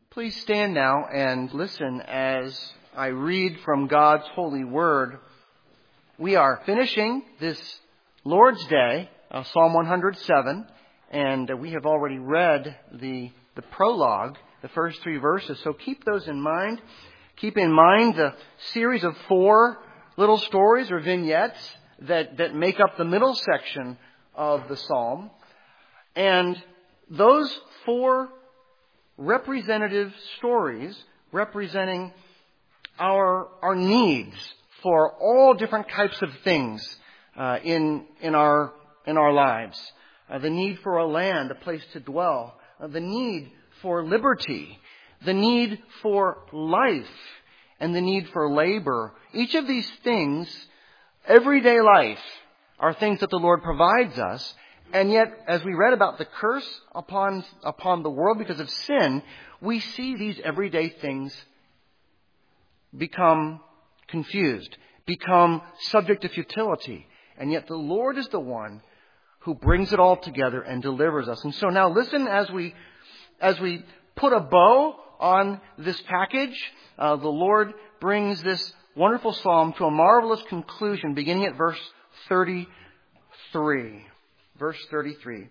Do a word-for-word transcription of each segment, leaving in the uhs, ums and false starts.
Please stand now and listen as I read from God's holy word. We are finishing this Lord's Day, uh, Psalm one hundred seven, and uh, we have already read the, the prologue, the first three verses. So keep those in mind. Keep in mind the series of four little stories or vignettes that, that make up the middle section of the psalm. And those four representative stories representing our our needs for all different types of things uh, in in our in our lives. Uh, the need for a land, a place to dwell. Uh, the need for liberty. The need for life. And the need for labor. Each of these things, everyday life, are things that the Lord provides us. And yet, as we read about the curse upon, upon the world because of sin, we see these everyday things become confused, become subject to futility. And yet the Lord is the one who brings it all together and delivers us. And so now listen as we, as we put a bow on this package. Uh, the Lord brings this wonderful psalm to a marvelous conclusion, beginning at verse thirty-three. Verse thirty-three.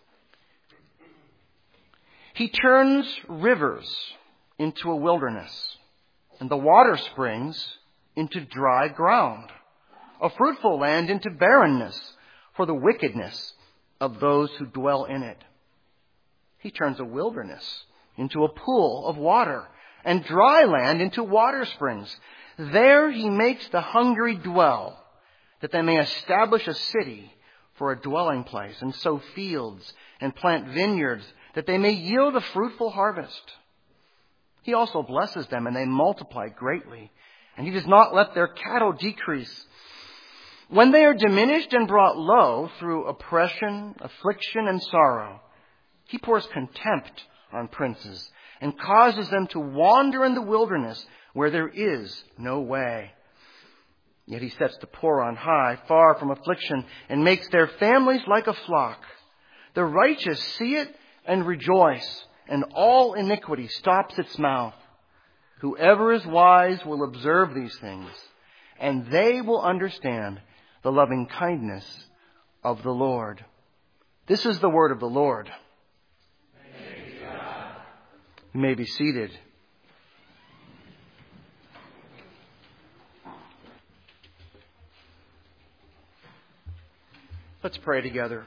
He turns rivers into a wilderness, and the water springs into dry ground, a fruitful land into barrenness for the wickedness of those who dwell in it. He turns a wilderness into a pool of water, and dry land into water springs. There he makes the hungry dwell, that they may establish a city for a dwelling place, and sow fields and plant vineyards, that they may yield a fruitful harvest. He also blesses them, and they multiply greatly, and he does not let their cattle decrease. When they are diminished and brought low through oppression, affliction, and sorrow, he pours contempt on princes and causes them to wander in the wilderness where there is no way. Yet he sets the poor on high, far from affliction, and makes their families like a flock. The righteous see it and rejoice, and all iniquity stops its mouth. Whoever is wise will observe these things, and they will understand the loving kindness of the Lord. This is the word of the Lord. Thanks be to God. You may be seated. Let's pray together.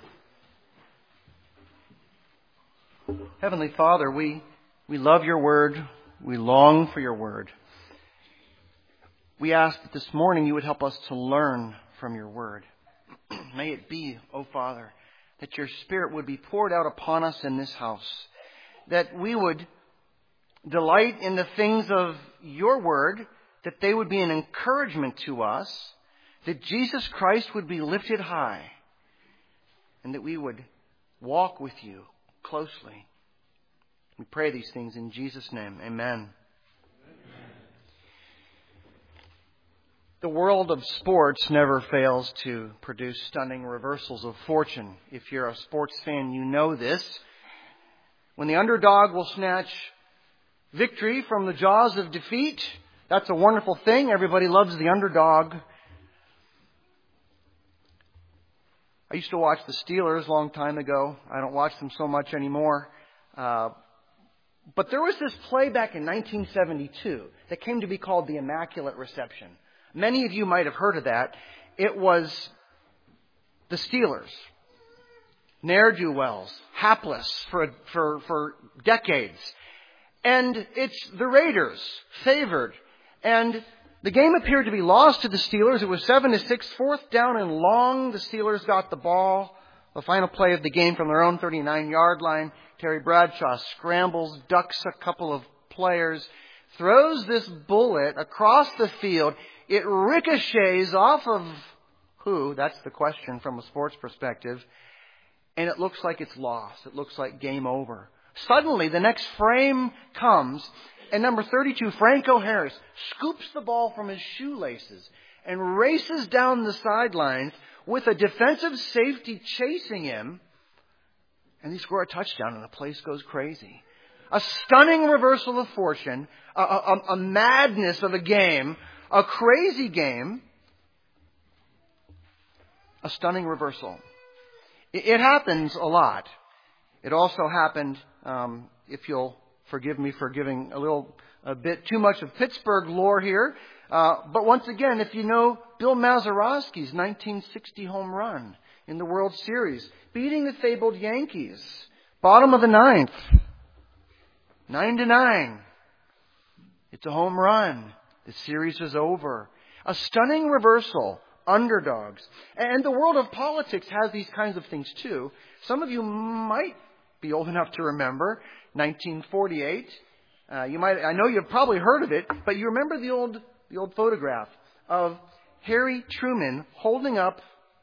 Heavenly Father, we, we love your word. We long for your word. We ask that this morning you would help us to learn from your word. May it be, O Father, that your Spirit would be poured out upon us in this house, that we would delight in the things of your word, that they would be an encouragement to us, that Jesus Christ would be lifted high, and that we would walk with you closely. We pray these things in Jesus' name. Amen. Amen. The world of sports never fails to produce stunning reversals of fortune. If you're a sports fan, you know this. When the underdog will snatch victory from the jaws of defeat, that's a wonderful thing. Everybody loves the underdog. I used to watch the Steelers a long time ago. I don't watch them so much anymore. Uh, but there was this play back in nineteen seventy-two that came to be called the Immaculate Reception. Many of you might have heard of that. It was the Steelers, ne'er-do-wells, hapless for, for, for decades. And it's the Raiders, favored. And the game appeared to be lost to the Steelers. It was seven to six, fourth down and long. The Steelers got the ball. The final play of the game from their own thirty-nine-yard line. Terry Bradshaw scrambles, ducks a couple of players, throws this bullet across the field. It ricochets off of who? That's the question from a sports perspective. And it looks like it's lost. It looks like game over. Suddenly, the next frame comes, and number thirty-two, Franco Harris, scoops the ball from his shoelaces and races down the sidelines with a defensive safety chasing him. And they score a touchdown, and the place goes crazy. A stunning reversal of fortune, a, a, a madness of a game, a crazy game, a stunning reversal. It, it happens a lot. It also happened, um, if you'll forgive me for giving a little, a bit too much of Pittsburgh lore here. Uh, but once again, if you know Bill Mazeroski's nineteen sixty home run in the World Series, beating the fabled Yankees, bottom of the ninth, nine to nine. It's a home run. The series is over. A stunning reversal. Underdogs. And the world of politics has these kinds of things too. Some of you might be old enough to remember nineteen forty-eight. Uh, you might, I know you've probably heard of it, but you remember the old, the old photograph of Harry Truman holding up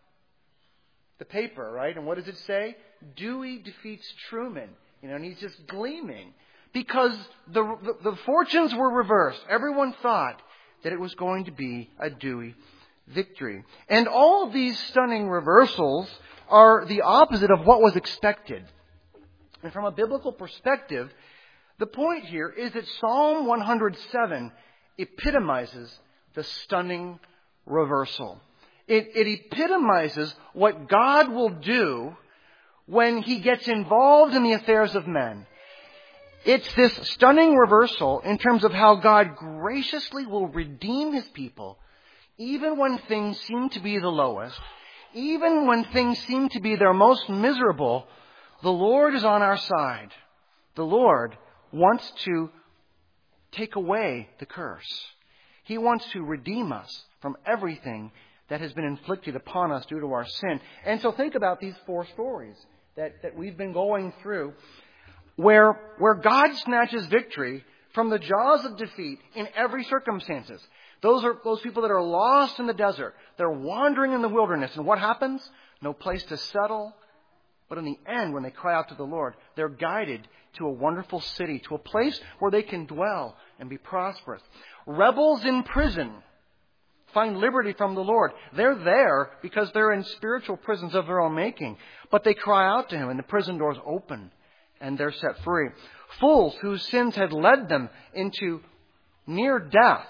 the paper, right? And what does it say? Dewey defeats Truman. You know, and he's just gleaming because the, the the fortunes were reversed. Everyone thought that it was going to be a Dewey victory. And all of these stunning reversals are the opposite of what was expected. And from a biblical perspective, the point here is that Psalm one hundred seven epitomizes the stunning reversal. It, it epitomizes what God will do when He gets involved in the affairs of men. It's this stunning reversal in terms of how God graciously will redeem His people, even when things seem to be the lowest, even when things seem to be their most miserable. The Lord is on our side. The Lord wants to take away the curse. He wants to redeem us from everything that has been inflicted upon us due to our sin. And so think about these four stories that, that we've been going through where, where God snatches victory from the jaws of defeat in every circumstances. Those are those people that are lost in the desert. They're wandering in the wilderness. And what happens? No place to settle. But in the end, when they cry out to the Lord, they're guided to a wonderful city, to a place where they can dwell and be prosperous. Rebels in prison find liberty from the Lord. They're there because they're in spiritual prisons of their own making. But they cry out to Him and the prison doors open and they're set free. Fools whose sins had led them into near death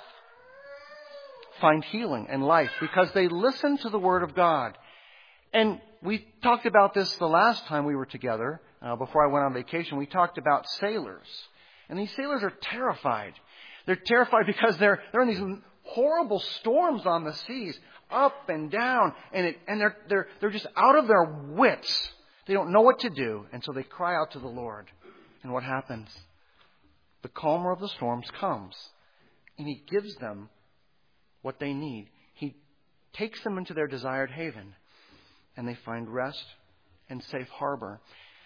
find healing and life because they listen to the Word of God. And we talked about this the last time we were together, uh, before I went on vacation. We talked about sailors. And these sailors are terrified. They're terrified because they're they're in these horrible storms on the seas, up and down, and it, and they're they're they're just out of their wits. They don't know what to do, and so they cry out to the Lord. And what happens? The calmer of the storms comes, and He gives them what they need. He takes them into their desired haven, and they find rest and safe harbor.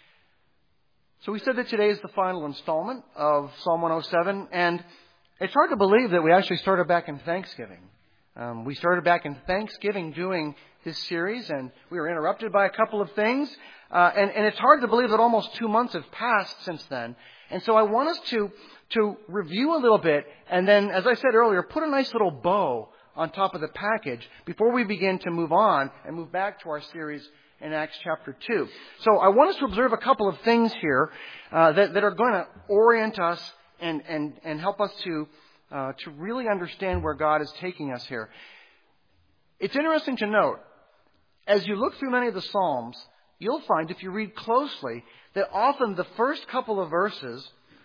So we said that today is the final installment of Psalm one oh seven, and it's hard to believe that we actually started back in Thanksgiving. Um, we started back in Thanksgiving doing this series, and we were interrupted by a couple of things, uh, and, and it's hard to believe that almost two months have passed since then. And so I want us to to review a little bit, and then, as I said earlier, put a nice little bow on top of the package before we begin to move on and move back to our series in Acts chapter two. So I want us to observe a couple of things here uh, that, that are going to orient us and, and, and help us to, uh, to really understand where God is taking us here. It's interesting to note, as you look through many of the Psalms, you'll find, if you read closely, that often the first couple of verses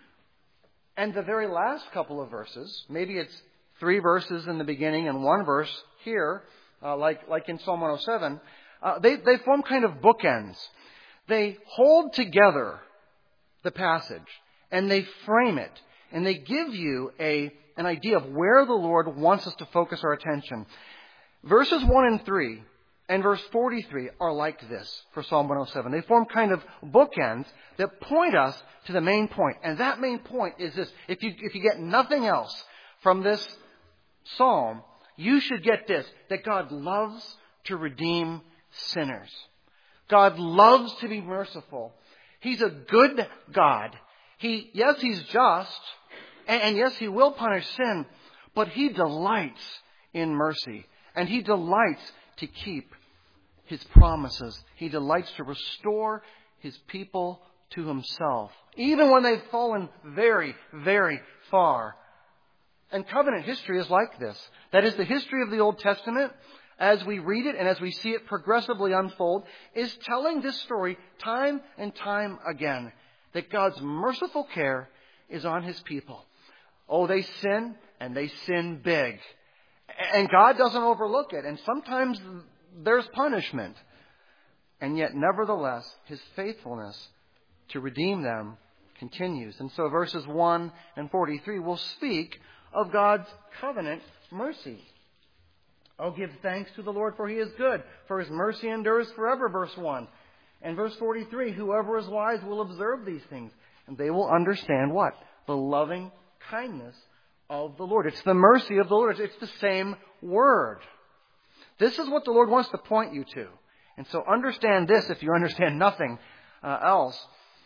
and the very last couple of verses, maybe it's three verses in the beginning and one verse here, uh, like, like in Psalm one oh seven, uh, they, they form kind of bookends. They hold together the passage and they frame it and they give you a, an idea of where the Lord wants us to focus our attention. Verses one and three and verse forty-three are like this for Psalm one oh seven. They form kind of bookends that point us to the main point. And that main point is this. If you, if you get nothing else from this psalm, you should get this, that God loves to redeem sinners. God loves to be merciful. He's a good God. He, yes, He's just, and, and yes, He will punish sin, but He delights in mercy, and He delights to keep His promises. He delights to restore His people to Himself even when they've fallen very, very far. And covenant history is like this. That is, the history of the Old Testament, as we read it and as we see it progressively unfold, is telling this story time and time again, that God's merciful care is on His people. Oh, they sin, and they sin big. And God doesn't overlook it. And sometimes there's punishment. And yet, nevertheless, His faithfulness to redeem them continues. And so verses one and forty-three will speak of God's covenant mercy. Oh, give thanks to the Lord, for He is good, for His mercy endures forever, verse one. And verse forty-three, whoever is wise will observe these things, and they will understand what? The loving kindness of the Lord. It's the mercy of the Lord. It's the same word. This is what the Lord wants to point you to. And so understand this if you understand nothing uh, else.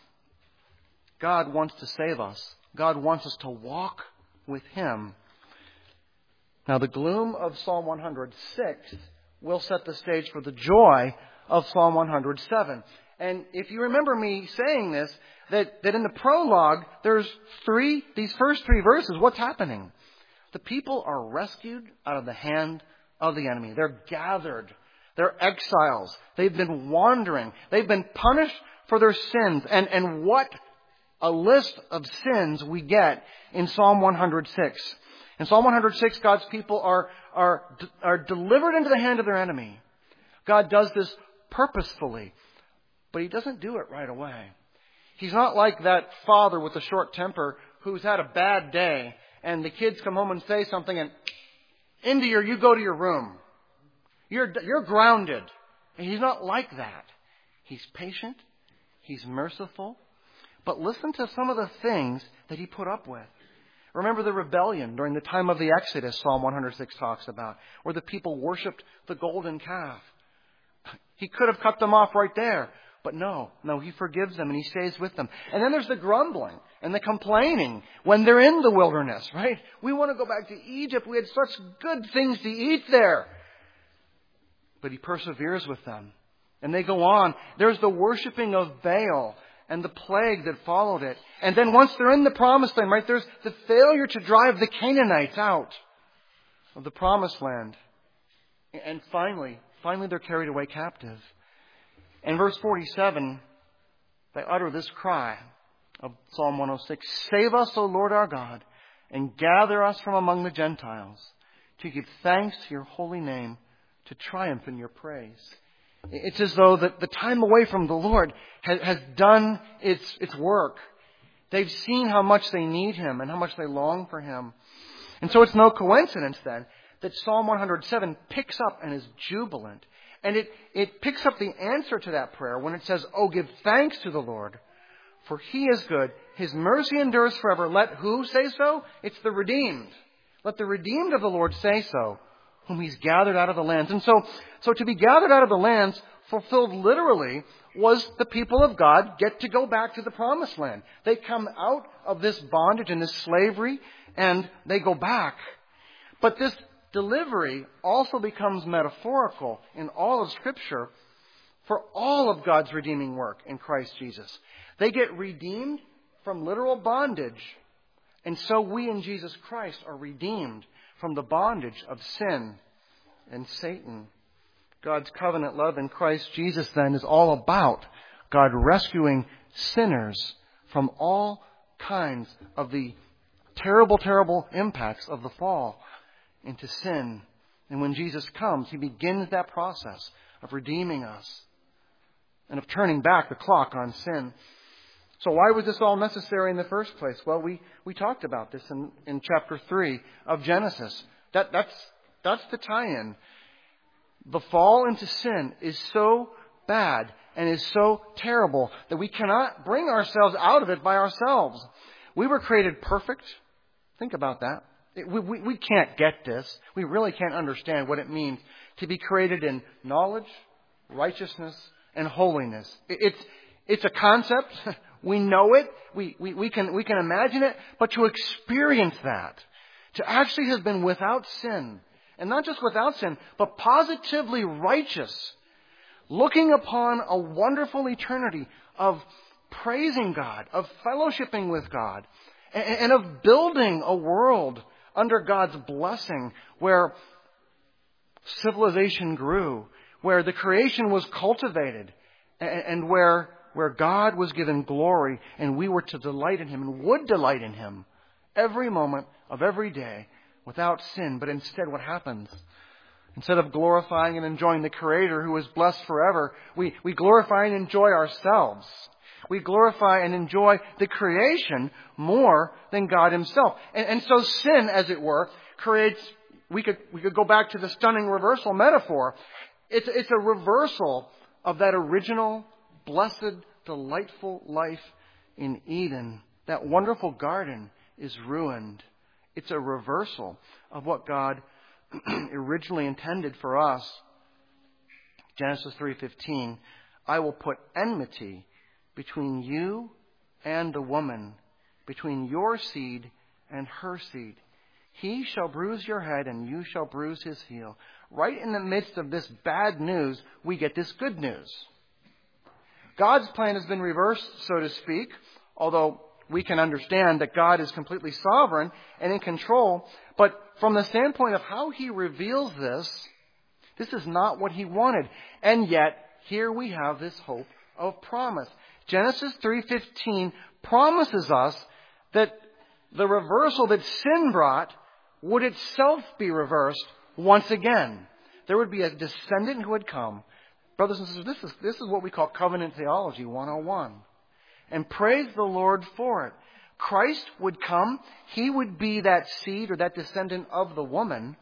God wants to save us. God wants us to walk with Him. Now, the gloom of Psalm one hundred six will set the stage for the joy of Psalm one hundred seven. And if you remember me saying this, that, that in the prologue, there's three, these first three verses, what's happening? The people are rescued out of the hand of the enemy. They're gathered. They're exiles. They've been wandering. They've been punished for their sins. And, and what a list of sins we get in Psalm one hundred six. In Psalm one hundred six, God's people are, are, are delivered into the hand of their enemy. God does this purposefully, but He doesn't do it right away. He's not like that father with a short temper who's had a bad day and the kids come home and say something and into your, you go to your room. You're, you're grounded. And He's not like that. He's patient. He's merciful. But listen to some of the things that He put up with. Remember the rebellion during the time of the Exodus, Psalm one hundred six talks about, where the people worshipped the golden calf. He could have cut them off right there. But no, no, He forgives them and He stays with them. And then there's the grumbling and the complaining when they're in the wilderness, right? We want to go back to Egypt. We had such good things to eat there. But He perseveres with them. And they go on. There's the worshiping of Baal and the plague that followed it. And then once they're in the promised land, right, there's the failure to drive the Canaanites out of the promised land. And finally, finally they're carried away captive. In verse forty-seven, they utter this cry of Psalm one oh six. Save us, O Lord our God, and gather us from among the Gentiles, to give thanks to Your holy name, to triumph in Your praise. It's as though the, the time away from the Lord has, has done its, its work. They've seen how much they need Him and how much they long for Him. And so it's no coincidence then that Psalm one hundred seven picks up and is jubilant. And it, it picks up the answer to that prayer when it says, Oh, give thanks to the Lord, for He is good. His mercy endures forever. Let who say so? It's the redeemed. Let the redeemed of the Lord say so, whom He's gathered out of the lands. And so, so to be gathered out of the lands, fulfilled literally, was the people of God get to go back to the promised land. They come out of this bondage and this slavery, and they go back. But this delivery also becomes metaphorical in all of Scripture for all of God's redeeming work in Christ Jesus. They get redeemed from literal bondage, and so we in Jesus Christ are redeemed from the bondage of sin and Satan. God's covenant love in Christ Jesus then is all about God rescuing sinners from all kinds of the terrible, terrible impacts of the fall into sin. And when Jesus comes, He begins that process of redeeming us and of turning back the clock on sin. So why was this all necessary in the first place? Well, we, we talked about this in, in chapter three of Genesis. That, that's, that's the tie-in. The fall into sin is so bad and is so terrible that we cannot bring ourselves out of it by ourselves. We were created perfect. Think about that. We, we, we can't get this. We really can't understand what it means to be created in knowledge, righteousness, and holiness. It's, it's a concept. We know it. We, we, we can, we can imagine it. But to experience that, to actually have been without sin, and not just without sin, but positively righteous, looking upon a wonderful eternity of praising God, of fellowshipping with God, and, and of building a world under God's blessing where civilization grew, where the creation was cultivated, and, and where, where God was given glory, and we were to delight in Him and would delight in Him every moment of every day without sin. But instead, what happens? Instead of glorifying and enjoying the Creator who is blessed forever, we, we glorify and enjoy ourselves. We glorify and enjoy the creation more than God Himself. And, and so sin, as it were, creates, we could, we could go back to the stunning reversal metaphor. It's, it's a reversal of that original, blessed, delightful life in Eden. That wonderful garden is ruined. It's a reversal of what God originally intended for us. Genesis three fifteen, I will put enmity between you and the woman, between your seed and her seed. He shall bruise your head and you shall bruise his heel. Right in the midst of this bad news, we get this good news. God's plan has been reversed, so to speak, although we can understand that God is completely sovereign and in control. But from the standpoint of how He reveals this, this is not what He wanted. And yet, here we have this hope of promise. Genesis three fifteen promises us that the reversal that sin brought would itself be reversed once again. There would be a descendant who would come. Brothers and sisters, this is, this is what we call covenant theology one oh one. And praise the Lord for it. Christ would come. He would be that seed or that descendant of the woman.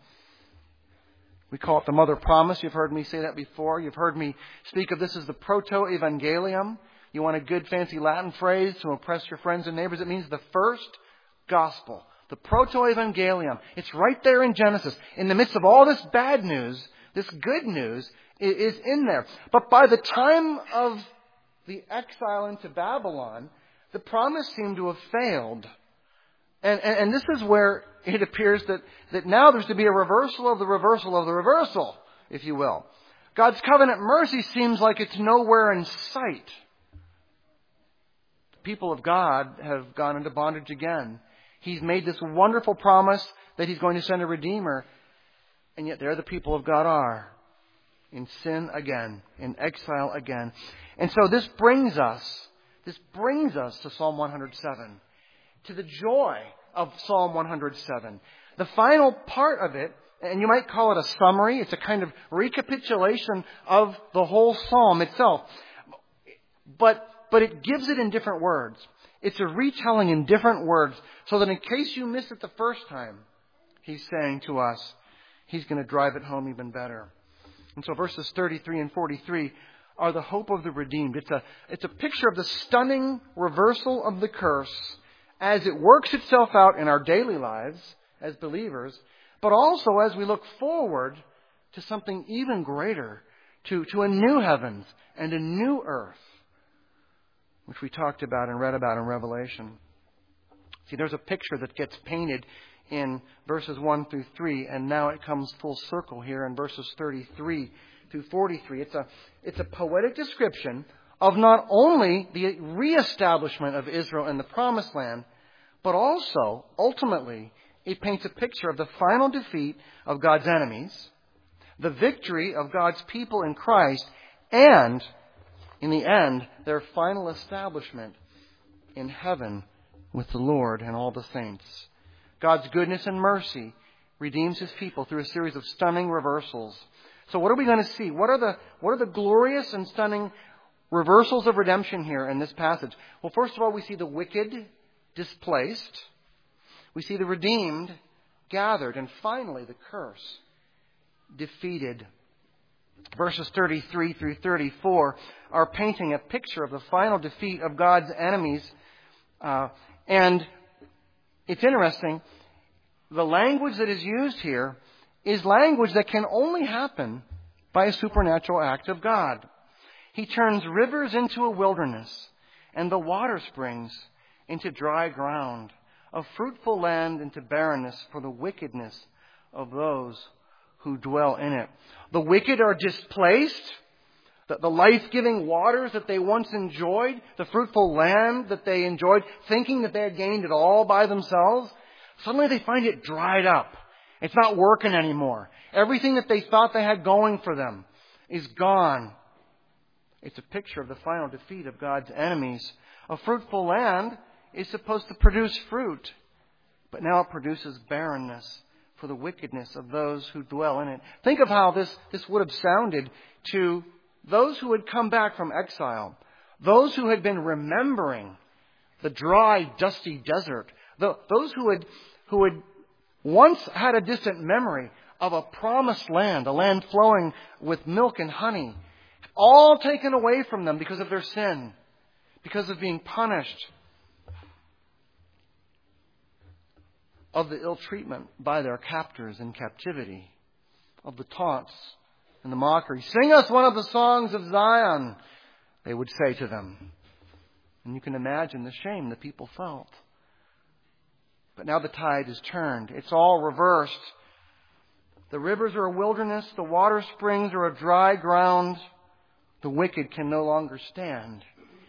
We call it the mother promise. You've heard me say that before. You've heard me speak of this as the proto-evangelium. You want a good fancy Latin phrase to impress your friends and neighbors? It means the first gospel. The proto-evangelium. It's right there in Genesis. In the midst of all this bad news, this good news is in there. But by the time of the exile into Babylon, the promise seemed to have failed. And, and, and this is where it appears that, that now there's to be a reversal of the reversal of the reversal, if you will. God's covenant mercy seems like it's nowhere in sight. The people of God have gone into bondage again. He's made this wonderful promise that He's going to send a Redeemer. And yet there the people of God are. In sin again. In exile again. And so this brings us, this brings us to Psalm one hundred seven. To the joy of Psalm one hundred seven. The final part of it, and you might call it a summary, it's a kind of recapitulation of the whole psalm itself. But, but it gives it in different words. It's a retelling in different words, so that in case you missed it the first time, He's saying to us, He's going to drive it home even better. And so verses thirty-three and forty-three are the hope of the redeemed. It's a, it's a picture of the stunning reversal of the curse as it works itself out in our daily lives as believers, but also as we look forward to something even greater, to, to a new heavens and a new earth, which we talked about and read about in Revelation. See, there's a picture that gets painted in verses one through three, and now it comes full circle here in verses thirty-three through forty-three. It's a, it's a poetic description of not only the reestablishment of Israel in the Promised Land, but also, ultimately, it paints a picture of the final defeat of God's enemies, the victory of God's people in Christ, and, in the end, their final establishment in heaven with the Lord and all the saints. God's goodness and mercy redeems His people through a series of stunning reversals. So what are we going to see? What are the, what are the glorious and stunning reversals of redemption here in this passage? Well, first of all, we see the wicked displaced. We see the redeemed gathered. And finally, the curse defeated. Verses thirty-three through thirty-four are painting a picture of the final defeat of God's enemies. Uh, and it's interesting. The language that is used here is language that can only happen by a supernatural act of God. He turns rivers into a wilderness and the water springs into dry ground, a fruitful land into barrenness for the wickedness of those who dwell in it. The wicked are displaced. The, the life-giving waters that they once enjoyed, the fruitful land that they enjoyed, thinking that they had gained it all by themselves, suddenly they find it dried up. It's not working anymore. Everything that they thought they had going for them is gone. It's a picture of the final defeat of God's enemies. A fruitful land is supposed to produce fruit, but now it produces barrenness for the wickedness of those who dwell in it. Think of how this, this would have sounded to those who had come back from exile, those who had been remembering the dry, dusty desert, the, those who had, who had once had a distant memory of a promised land, a land flowing with milk and honey, all taken away from them because of their sin, because of being punished, of the ill treatment by their captors in captivity, of the taunts and the mockery. Sing us one of the songs of Zion, they would say to them. And you can imagine the shame the people felt. But now the tide is turned. It's all reversed. The rivers are a wilderness. The water springs are a dry ground. The wicked can no longer stand.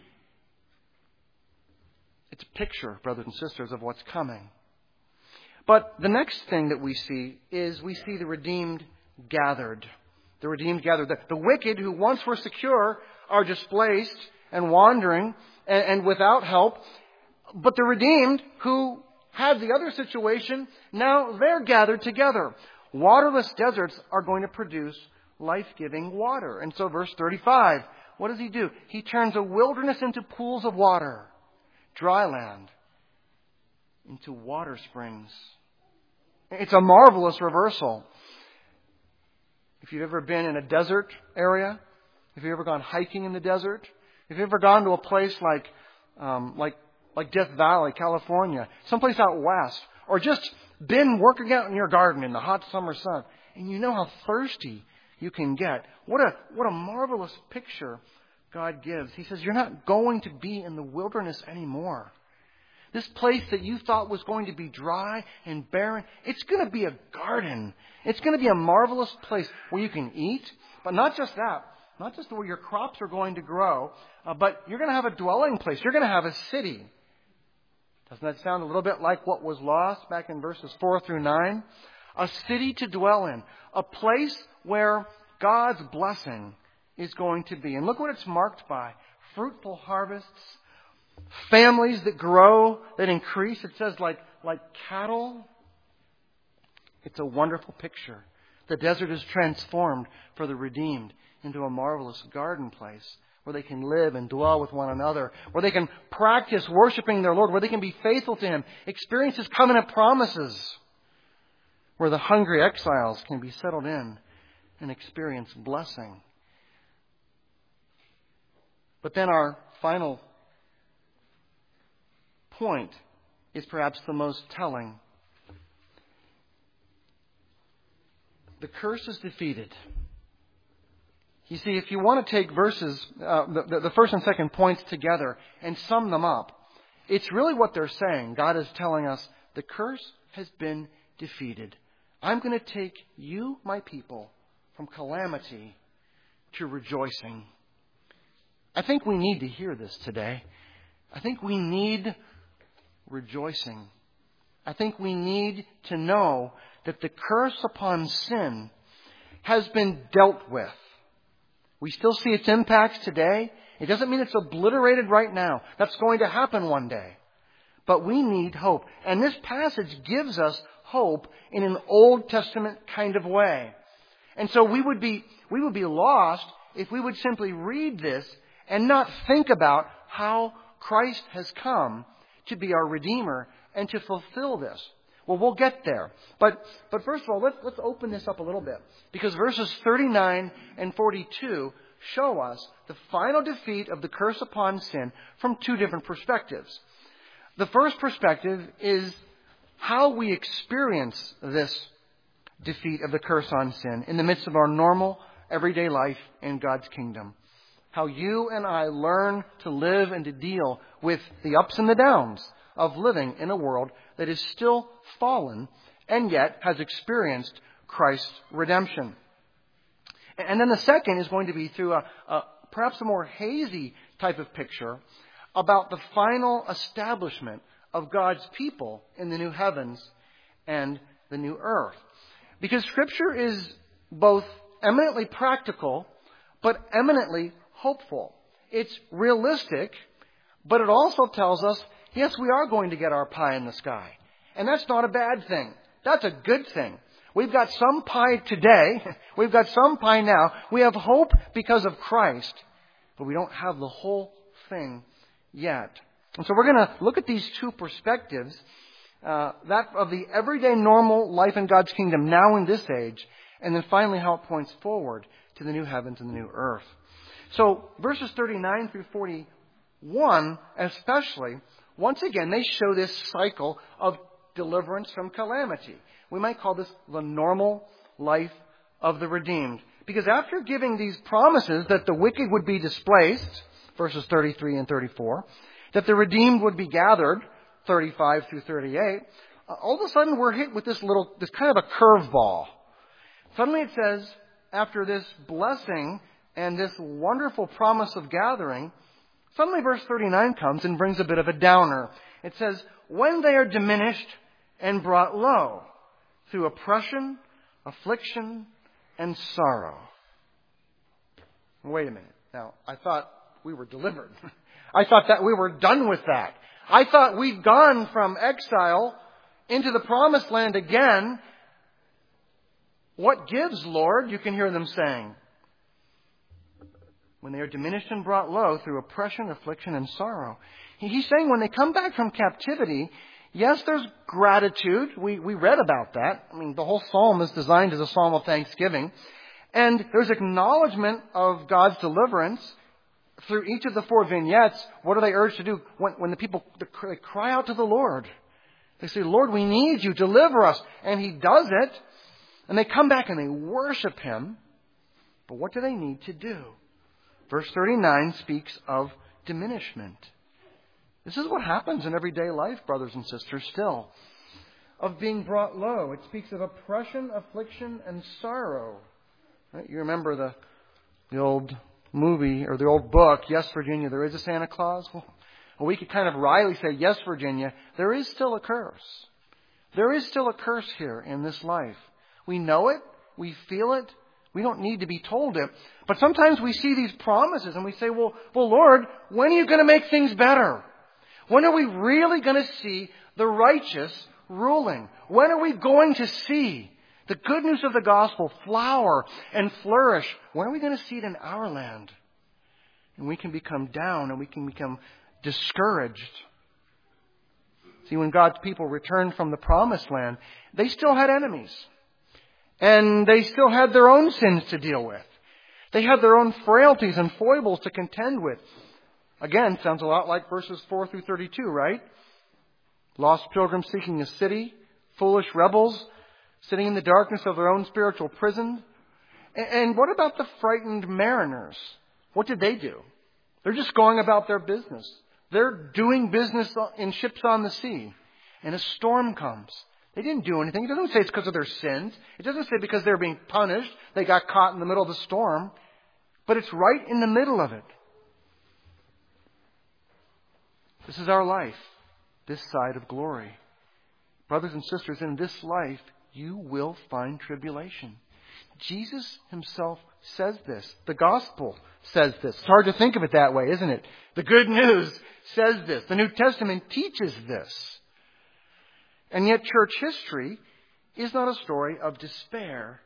It's a picture, brothers and sisters, of what's coming. But the next thing that we see is we see the redeemed gathered. The redeemed gathered. The, the wicked who once were secure are displaced and wandering and, and without help. But the redeemed who had the other situation, now they're gathered together. Waterless deserts are going to produce life-giving water. And so verse thirty-five, what does he do? He turns a wilderness into pools of water, dry land into water springs. It's a marvelous reversal. If you've ever been in a desert area, if you've ever gone hiking in the desert, if you've ever gone to a place like um, like like Death Valley, California, someplace out west, or just been working out in your garden in the hot summer sun, and you know how thirsty you can get. What a what a marvelous picture God gives. He says, you're not going to be in the wilderness anymore. This place that you thought was going to be dry and barren, it's going to be a garden. It's going to be a marvelous place where you can eat. But not just that. Not just where your crops are going to grow. Uh, but you're going to have a dwelling place. You're going to have a city. Doesn't that sound a little bit like what was lost back in verses four through nine? A city to dwell in. A place where God's blessing is going to be. And look what it's marked by. Fruitful harvests. Families that grow, that increase. It says like, like cattle. It's a wonderful picture. The desert is transformed for the redeemed into a marvelous garden place where they can live and dwell with one another, where they can practice worshiping their Lord, where they can be faithful to Him, experience His covenant promises, where the hungry exiles can be settled in and experience blessing. But then our final point is perhaps the most telling. The curse is defeated. You see, if you want to take verses, uh, the, the first and second points together and sum them up, it's really what they're saying. God is telling us the curse has been defeated. I'm going to take you, my people, from calamity to rejoicing. I think we need to hear this today. I think we need rejoicing. I think we need to know that the curse upon sin has been dealt with. We still see its impacts today. It doesn't mean it's obliterated right now. That's going to happen one day. But we need hope. And this passage gives us hope in an Old Testament kind of way. And so we would be, we would be lost if we would simply read this and not think about how Christ has come to be our Redeemer and to fulfill this. Well, we'll get there. But but first of all, let's, let's open this up a little bit. Because verses thirty-nine and forty-two show us the final defeat of the curse upon sin from two different perspectives. The first perspective is how we experience this defeat of the curse on sin in the midst of our normal, everyday life in God's kingdom. How you and I learn to live and to deal with the ups and the downs of living in a world that is still fallen and yet has experienced Christ's redemption. And then the second is going to be through a, a perhaps a more hazy type of picture about the final establishment of God's people in the new heavens and the new earth. Because Scripture is both eminently practical, but eminently hopeful. It's realistic, but it also tells us, yes, we are going to get our pie in the sky. And that's not a bad thing. That's a good thing. We've got some pie today. We've got some pie now. We have hope because of Christ, but we don't have the whole thing yet. And so we're going to look at these two perspectives, uh, that of the everyday normal life in God's kingdom now in this age, and then finally how it points forward to the new heavens and the new earth. So verses thirty-nine through forty-one especially, once again, they show this cycle of deliverance from calamity. We might call this the normal life of the redeemed. Because after giving these promises that the wicked would be displaced, verses thirty-three and thirty-four, that the redeemed would be gathered, thirty-five through thirty-eight, all of a sudden we're hit with this little, this kind of a curveball. Suddenly it says, after this blessing and this wonderful promise of gathering, suddenly verse thirty-nine comes and brings a bit of a downer. It says, when they are diminished and brought low through oppression, affliction, and sorrow. Wait a minute. Now, I thought we were delivered. I thought that we were done with that. I thought we'd gone from exile into the promised land again. What gives, Lord? You can hear them saying. When they are diminished and brought low through oppression, affliction, and sorrow. He's saying when they come back from captivity, yes, there's gratitude. We, we read about that. I mean, the whole psalm is designed as a psalm of thanksgiving. And there's acknowledgement of God's deliverance through each of the four vignettes. What are they urged to do? When, when the people they cry out to the Lord, they say, Lord, we need you. Deliver us. And He does it. And they come back and they worship Him. But what do they need to do? Verse thirty-nine speaks of diminishment. This is what happens in everyday life, brothers and sisters, still. Of being brought low. It speaks of oppression, affliction, and sorrow. Right? You remember the, the old movie or the old book, Yes, Virginia, There Is a Santa Claus? Well, we could kind of wryly say, yes, Virginia, there is still a curse. There is still a curse here in this life. We know it. We feel it. We don't need to be told it. But sometimes we see these promises and we say, well, well, Lord, when are you going to make things better? When are we really going to see the righteous ruling? When are we going to see the good news of the gospel flower and flourish? When are we going to see it in our land? And we can become down and we can become discouraged. See, when God's people returned from the promised land, they still had enemies. And they still had their own sins to deal with. They had their own frailties and foibles to contend with. Again, sounds a lot like verses four through thirty-two, right? Lost pilgrims seeking a city, foolish rebels sitting in the darkness of their own spiritual prison. And what about the frightened mariners? What did they do? They're just going about their business. They're doing business in ships on the sea. And a storm comes. They didn't do anything. It doesn't say it's because of their sins. It doesn't say because they're being punished. They got caught in the middle of the storm. But it's right in the middle of it. This is our life. This side of glory. Brothers and sisters, in this life, you will find tribulation. Jesus Himself says this. The gospel says this. It's hard to think of it that way, isn't it? The good news says this. The New Testament teaches this. And yet church history is not a story of despair.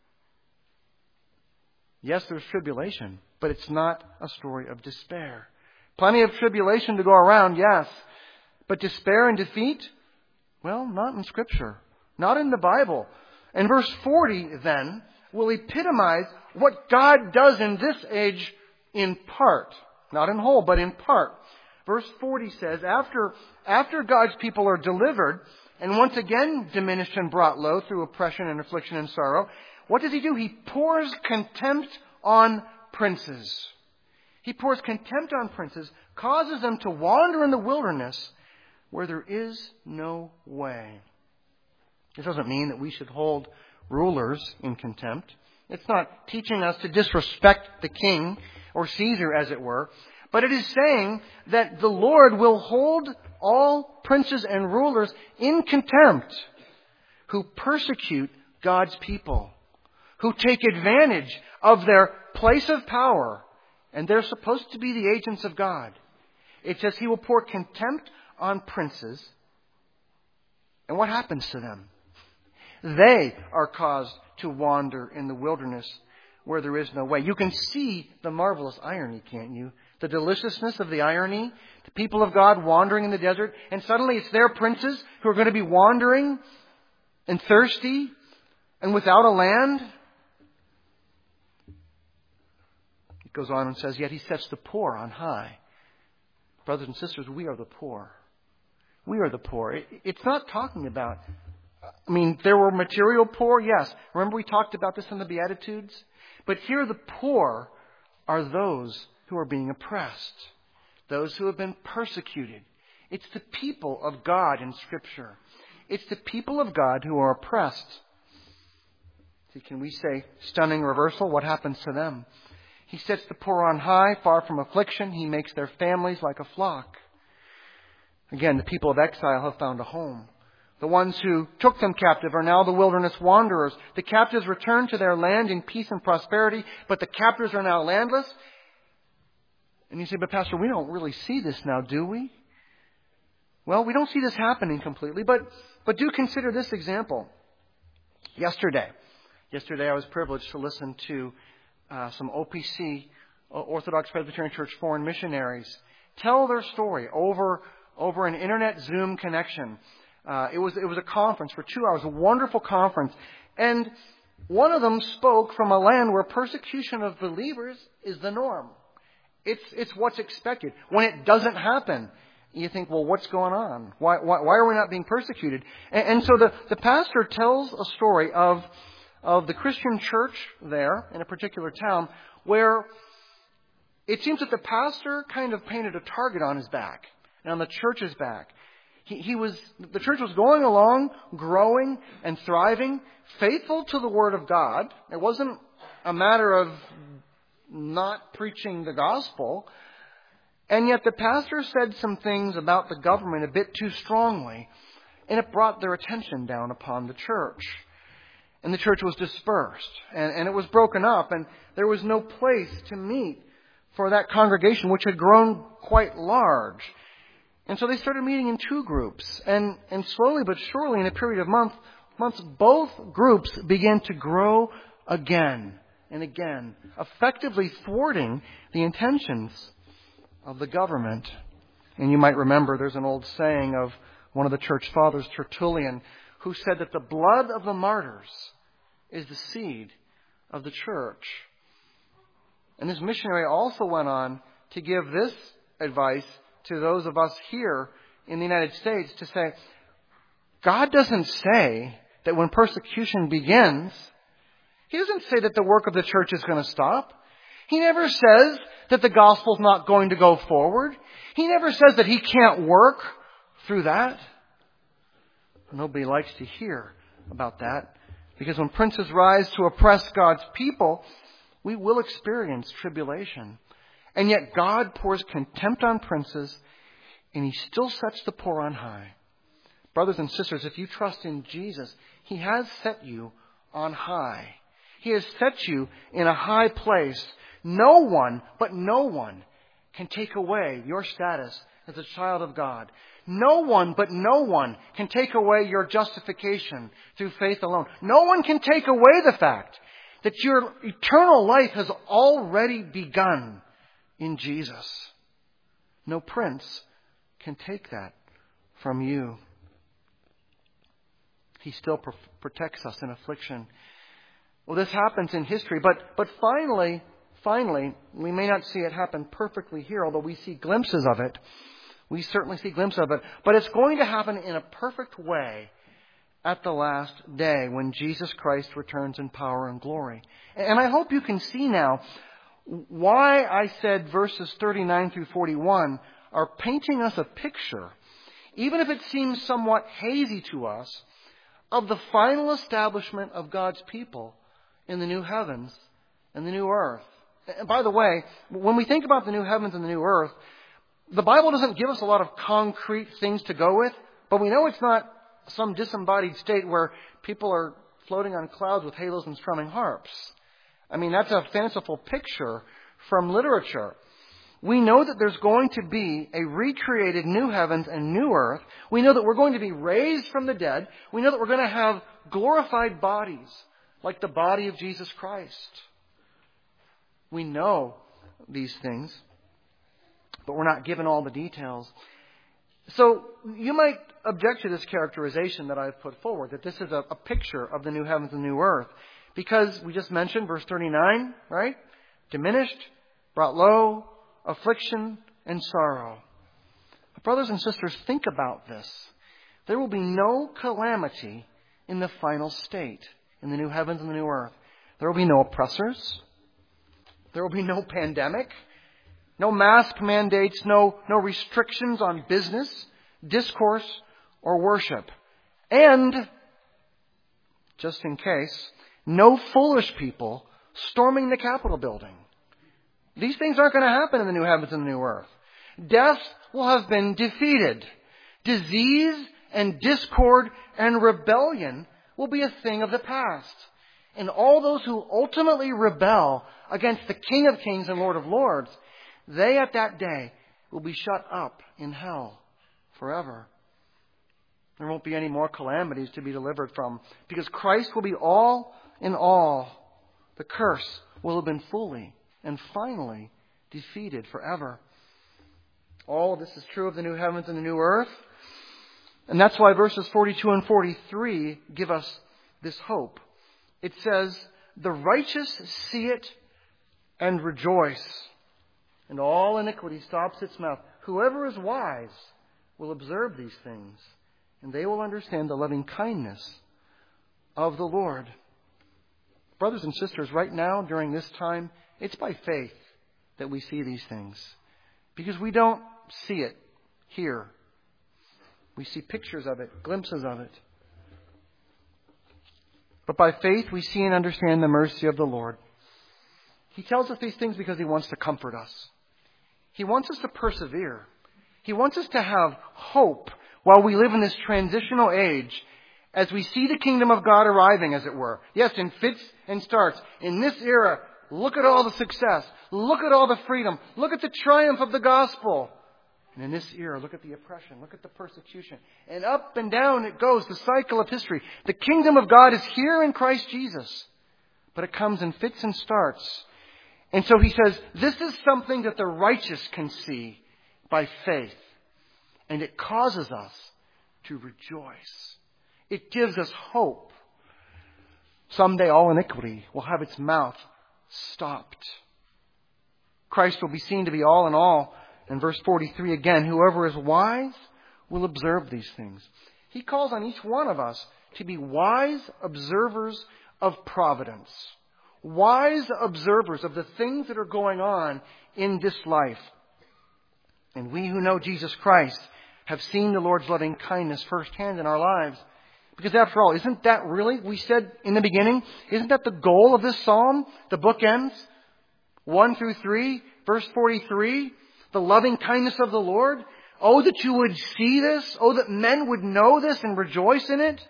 Yes, there's tribulation, but it's not a story of despair. Plenty of tribulation to go around, yes. But despair and defeat? Well, not in Scripture. Not in the Bible. And verse forty, then, will epitomize what God does in this age in part. Not in whole, but in part. Verse forty says, after, after God's people are delivered, and once again diminished and brought low through oppression and affliction and sorrow, what does He do? He pours contempt on princes. He pours contempt on princes, causes them to wander in the wilderness where there is no way. This doesn't mean that we should hold rulers in contempt. It's not teaching us to disrespect the king or Caesar, as it were. But it is saying that the Lord will hold all princes and rulers in contempt who persecute God's people, who take advantage of their place of power, and they're supposed to be the agents of God. It says He will pour contempt on princes. And what happens to them? They are caused to wander in the wilderness where there is no way. You can see the marvelous irony, can't you? The deliciousness of the irony. The people of God wandering in the desert, and suddenly it's their princes who are going to be wandering and thirsty and without a land. It goes on and says, yet He sets the poor on high. Brothers and sisters, we are the poor. We are the poor. It, it's not talking about, I mean, there were material poor, yes. Remember we talked about this in the Beatitudes? But here the poor are those who are being oppressed, those who have been persecuted. It's the people of God in Scripture. It's the people of God who are oppressed. See, can we say stunning reversal? What happens to them? He sets the poor on high, far from affliction. He makes their families like a flock. Again, the people of exile have found a home. The ones who took them captive are now the wilderness wanderers. The captives return to their land in peace and prosperity, but the captors are now landless. And you say, but Pastor, we don't really see this now, do we? Well, we don't see this happening completely, but, but do consider this example. Yesterday, yesterday I was privileged to listen to uh, some O P C, Orthodox Presbyterian Church foreign missionaries, tell their story over, over an internet Zoom connection. Uh, it was, it was a conference for two hours, a wonderful conference. And one of them spoke from a land where persecution of believers is the norm. It's, it's what's expected. When it doesn't happen, you think, well, what's going on? Why, why, why are we not being persecuted? And, and so the, the pastor tells a story of, of the Christian church there in a particular town where it seems that the pastor kind of painted a target on his back and on the church's back. He, he was, the church was going along, growing and thriving, faithful to the Word of God. It wasn't a matter of not preaching the gospel. And yet the pastor said some things about the government a bit too strongly, and it brought their attention down upon the church. And the church was dispersed, and, and it was broken up, and there was no place to meet for that congregation, which had grown quite large. And so they started meeting in two groups, and, and slowly but surely, in a period of month, months, both groups began to grow again and again, effectively thwarting the intentions of the government. And you might remember there's an old saying of one of the church fathers, Tertullian, who said that the blood of the martyrs is the seed of the church. And this missionary also went on to give this advice to those of us here in the United States to say, God doesn't say that when persecution begins, He doesn't say that the work of the church is going to stop. He never says that the gospel's not going to go forward. He never says that He can't work through that. Nobody likes to hear about that, because when princes rise to oppress God's people, we will experience tribulation. And yet God pours contempt on princes, and He still sets the poor on high. Brothers and sisters, if you trust in Jesus, He has set you on high. He has set you in a high place. No one, but no one, can take away your status as a child of God. No one, but no one, can take away your justification through faith alone. No one can take away the fact that your eternal life has already begun in Jesus. No prince can take that from you. He still pr- protects us in affliction. Well, this happens in history, but, but finally, finally, we may not see it happen perfectly here, although we see glimpses of it. We certainly see glimpses of it. But it's going to happen in a perfect way at the last day when Jesus Christ returns in power and glory. And I hope you can see now why I said verses thirty-nine through forty-one are painting us a picture, even if it seems somewhat hazy to us, of the final establishment of God's people in the new heavens and the new earth. And by the way, when we think about the new heavens and the new earth, the Bible doesn't give us a lot of concrete things to go with, but we know it's not some disembodied state where people are floating on clouds with halos and strumming harps. I mean, that's a fanciful picture from literature. We know that there's going to be a recreated new heavens and new earth. We know that we're going to be raised from the dead. We know that we're going to have glorified bodies like the body of Jesus Christ. We know these things, but we're not given all the details. So you might object to this characterization that I've put forward, that this is a, a picture of the new heavens and new earth, because we just mentioned verse thirty-nine, right? Diminished, brought low, affliction, and sorrow. But brothers and sisters, think about this. There will be no calamity in the final state, in the new heavens and the new earth. There will be no oppressors. There will be no pandemic. No mask mandates, no, no restrictions on business, discourse, or worship. And, just in case, no foolish people storming the Capitol building. These things aren't going to happen in the new heavens and the new earth. Death will have been defeated. Disease and discord and rebellion will be a thing of the past. And all those who ultimately rebel against the King of Kings and Lord of Lords, they at that day will be shut up in hell forever. There won't be any more calamities to be delivered from, because Christ will be all in all. The curse will have been fully and finally defeated forever. All this is true of the new heavens and the new earth. And that's why verses forty-two and forty-three give us this hope. It says, the righteous see it and rejoice, and all iniquity stops its mouth. Whoever is wise will observe these things, and they will understand the loving kindness of the Lord. Brothers and sisters, right now, during this time, it's by faith that we see these things, because we don't see it here. We see pictures of it, glimpses of it. But by faith, we see and understand the mercy of the Lord. He tells us these things because He wants to comfort us. He wants us to persevere. He wants us to have hope while we live in this transitional age as we see the kingdom of God arriving, as it were. Yes, in fits and starts. In this era, look at all the success. Look at all the freedom. Look at the triumph of the gospel. And in this era, look at the oppression. Look at the persecution. And up and down it goes, the cycle of history. The kingdom of God is here in Christ Jesus. But it comes in fits and starts. And so he says, this is something that the righteous can see by faith. And it causes us to rejoice. It gives us hope. Someday all iniquity will have its mouth stopped. Christ will be seen to be all in all. In verse forty-three again, whoever is wise will observe these things. He calls on each one of us to be wise observers of providence. Wise observers of the things that are going on in this life. And we who know Jesus Christ have seen the Lord's loving kindness firsthand in our lives. Because after all, isn't that really, we said in the beginning, isn't that the goal of this psalm? The book ends, one through three, verse forty-three. The loving kindness of the Lord. Oh, that you would see this. Oh, that men would know this and rejoice in it.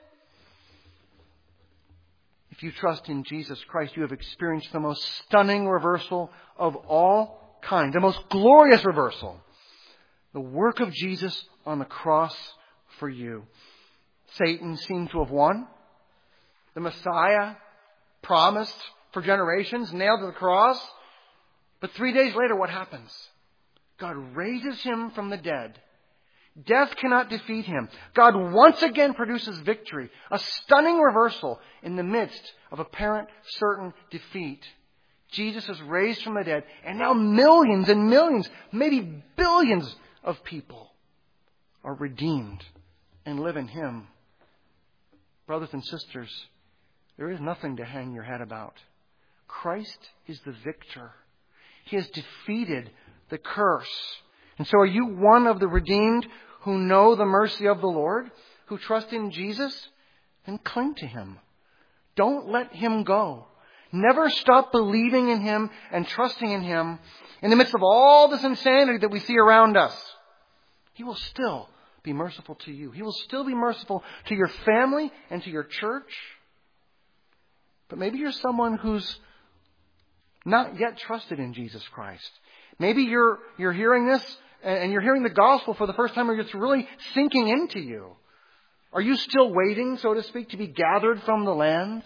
If you trust in Jesus Christ, you have experienced the most stunning reversal of all kind. The most glorious reversal. The work of Jesus on the cross for you. Satan seemed to have won. The Messiah, promised for generations, nailed to the cross. But three days later, what happens? God raises Him from the dead. Death cannot defeat Him. God once again produces victory. A stunning reversal in the midst of apparent certain defeat. Jesus is raised from the dead, and now millions and millions, maybe billions of people are redeemed and live in Him. Brothers and sisters, there is nothing to hang your head about. Christ is the victor. He has defeated the curse. And so are you one of the redeemed who know the mercy of the Lord, who trust in Jesus? Then cling to Him. Don't let Him go. never stop believing in Him and trusting in Him in the midst of all this insanity that we see around us, He will still be merciful to you. He will still be merciful to your family and to your church. But maybe you're someone who's not yet trusted in Jesus Christ. Maybe you're you're hearing this and you're hearing the gospel for the first time, or it's really sinking into you. Are you still waiting, so to speak, to be gathered from the lands?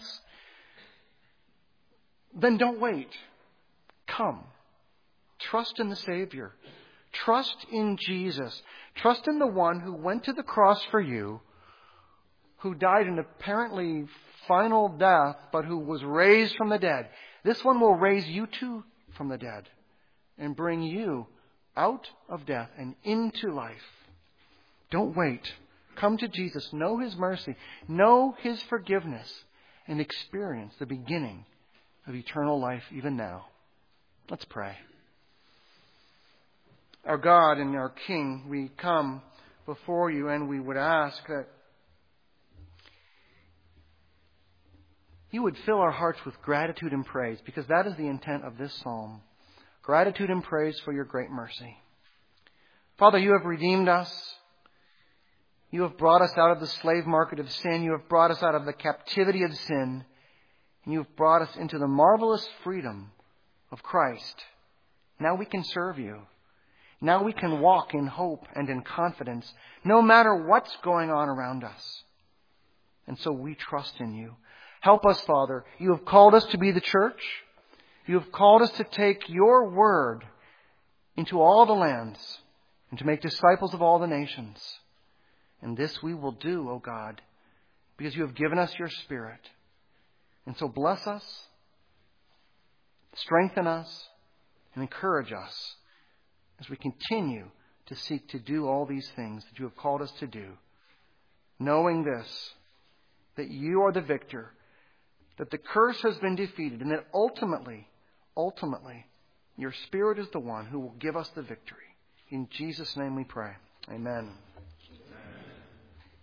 Then don't wait. Come. Trust in the Savior. Trust in Jesus. Trust in the one who went to the cross for you, who died an apparently final death, but who was raised from the dead. This one will raise you too from the dead and bring you out of death and into life. Don't wait. Come to Jesus. Know His mercy. Know His forgiveness. And experience the beginning of eternal life even now. Let's pray. Our God and our King, we come before You and we would ask that You would fill our hearts with gratitude and praise, because that is the intent of this psalm. Gratitude and praise for Your great mercy. Father, You have redeemed us. You have brought us out of the slave market of sin. You have brought us out of the captivity of sin. And You have brought us into the marvelous freedom of Christ. Now we can serve You. Now we can walk in hope and in confidence, no matter what's going on around us. And so we trust in You. Help us, Father. You have called us to be the church. You have called us to take Your word into all the lands and to make disciples of all the nations. And this we will do, O God, because You have given us Your Spirit. And so bless us, strengthen us, and encourage us as we continue to seek to do all these things that You have called us to do, knowing this, that You are the victor, that the curse has been defeated, and that ultimately, ultimately, Your Spirit is the one who will give us the victory. In Jesus' name we pray. Amen.